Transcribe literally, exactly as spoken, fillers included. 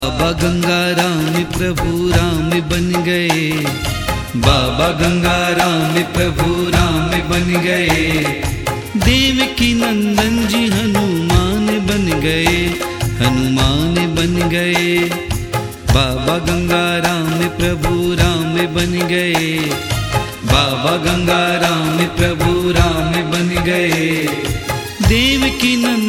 बाबा गंगा राम प्रभु राम बन गए, बाबा गंगा राम प्रभु राम बन गए। देवकी नंदन जी हनुमान बन गए, हनुमान बन गए। बाबा गंगा राम प्रभु राम बन गए, बाबा गंगा राम प्रभु राम बन गए। देवकी नंदन